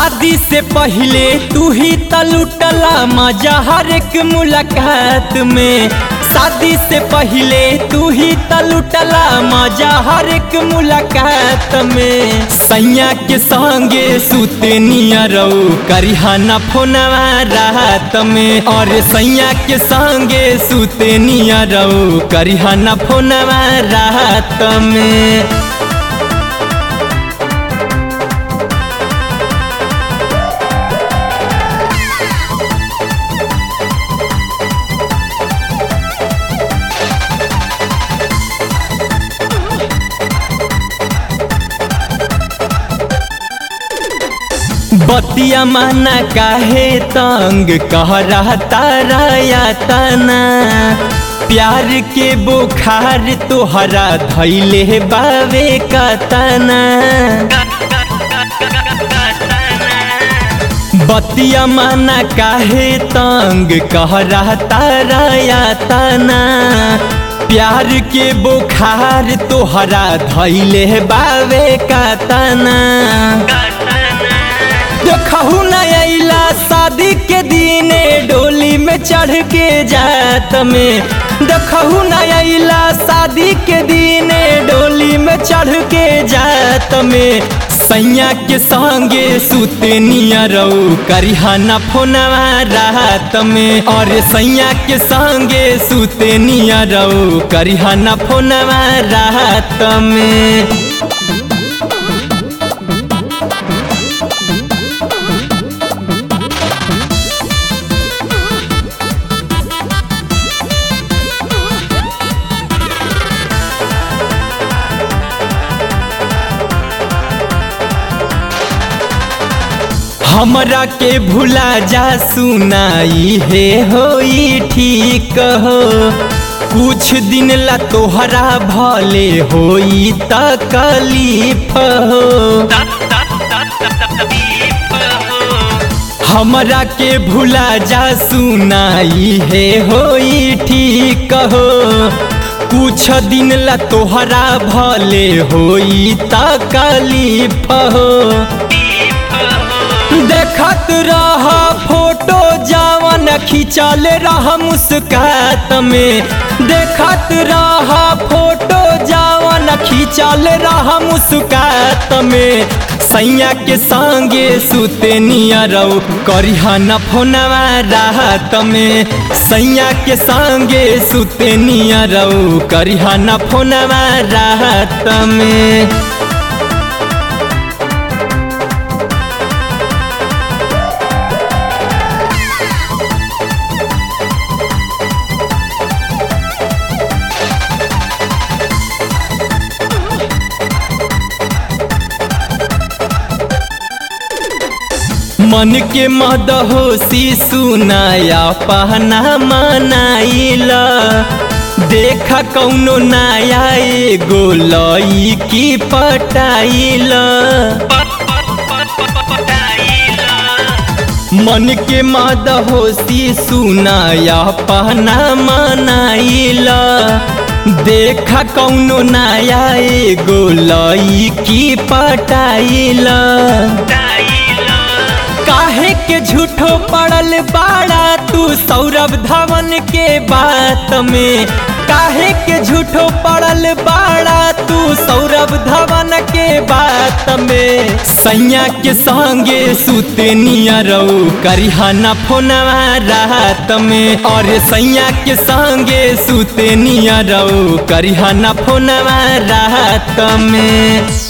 शादी से पहले तू ही त लुटला मजा हर एक मुलाकात में। शादी से पहले तू ही त लुटला मजा हर एक मुलाकात में। सैया के संगे सुते नियरौ करिहाना फोनवा रात में। और सैया के संगे सुते नियरौ करिहाना फोनवा रात में। बतिया माना काहे तंग कह रहा तारा या तना। प्यार के बुखार तोहरा धैले बावे का तना। बतिया माना काहे तंग कह रहा तारा या तना। प्यार के बुखार तोहरा धैले बावे का तना। देखहु न अइला शादी के दिने डोली में चढ़ के जात में। देखहु न अइला शादी के दिने डोली में चढ़ के जात में। सैया के संगे सुते नियरौ करिहाना फोनवा रात में। और सैया के संगे सुते नियरौ करिहाना फोनवा रात में। हमरा के भुला जा सुनाई है होई ठीक हो। कुछ दिन ला तोहरा भले होई तकलीफ हो। हमरा के भुला जा सुनाई है होई ठीक हो। कुछ दिन ला तोहरा भले होई तकलीफ हो। देखत रह फोटो जवन खिंचल रह मुस्कात में। देखत रह फोटो जवन खिंचल रह मुस्कात में। सैया के संगे सुते नियरौ करिहाना फोनवा रात में। सैया के संगे सुते नियरौ करिहाना फोनवा रात में। मन के मदहोशी सुनाया पहना मनाइला। देखा कौनो नया एगो लईकी पटाइला। मन के मदहोशी सुनाया पहना मनाइला। देखा कौनो नया एगो लईकी पटाइला। काहे के झूठो पड़ल बाड़ा तू सौरभ धवन के बात में। काहे के झूठो पड़ल बाड़ा तू सौरभ धवन के बात में। सैया के संगे सुते नियरौ करिहाना फोनवा रात में। और सैया के संगे सुते नियरौ करिहाना फोनवा रात में।